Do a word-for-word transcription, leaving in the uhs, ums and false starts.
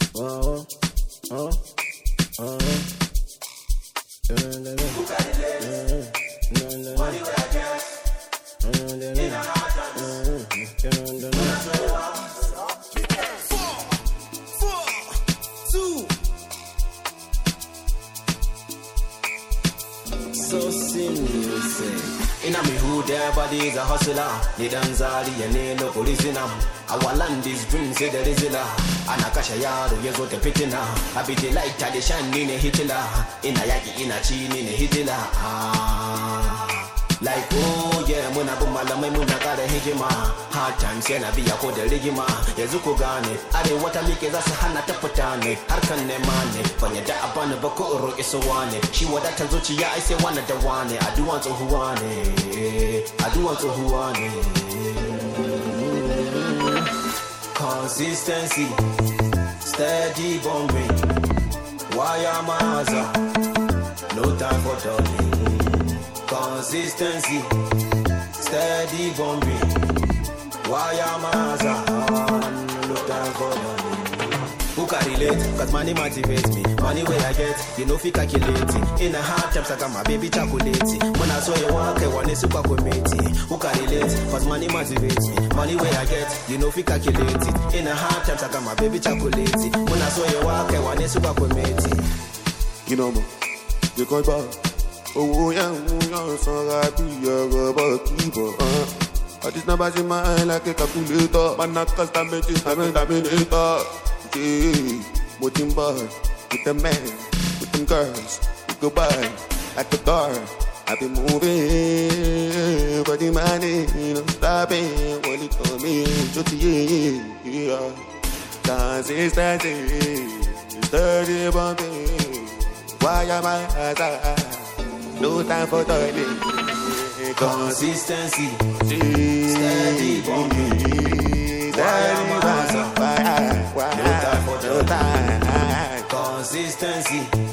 Oh, oh, oh. Who got it less? Money where I get. In a hard times. Four, four, two. So serious. In a me hood, everybody is a hustler. Ni danzali and they no police in them. Our land is green, say there is a la. Anakasha yaro, yes what the pitina. I be the light, I shine in a hitler. In a yaki, in a chin, in a hitler. Ah. Like, oh yeah, muna bumala, muna kare hijima. Hard times, yana be a code ligima. Yazuko gane, I didn't want to make it as a hana tapatane. Harkan ne mane, Panyada abana bako oro isowane. She would that Tazuchi, I say one of the one. I do want to huane. I do want to huane. Consistency, steady bombing. Why am I? No time for talking. Consistency, steady bombing. Why am I? No time for talking. Who can relate? Cause money motivates me. Money where I get, you know, fi calculating. In a hard times, I got my baby chocolating. When I saw you walk, I want to super committee. Who can relate? Cause money motivates me. Money where I get, you know, fi calculating. In a hard times, I got my baby chocolating. When I saw you walk, I want to super committee. You know, you go back. Oh, yeah, yeah, so happy, you're about people. I just never see my eye like a calculator. Man, I can't stand it, I'm a dominator. Yeah, moting boy, with the men, with them girls, we go by at the door. I be moving, but the money, you know, stopping. What it told me, just yeah, consistency, steady bumping. Why am I outside? No time for toilet. Consistency, steady bumping. Why am I outside? No time for the time. Consistency.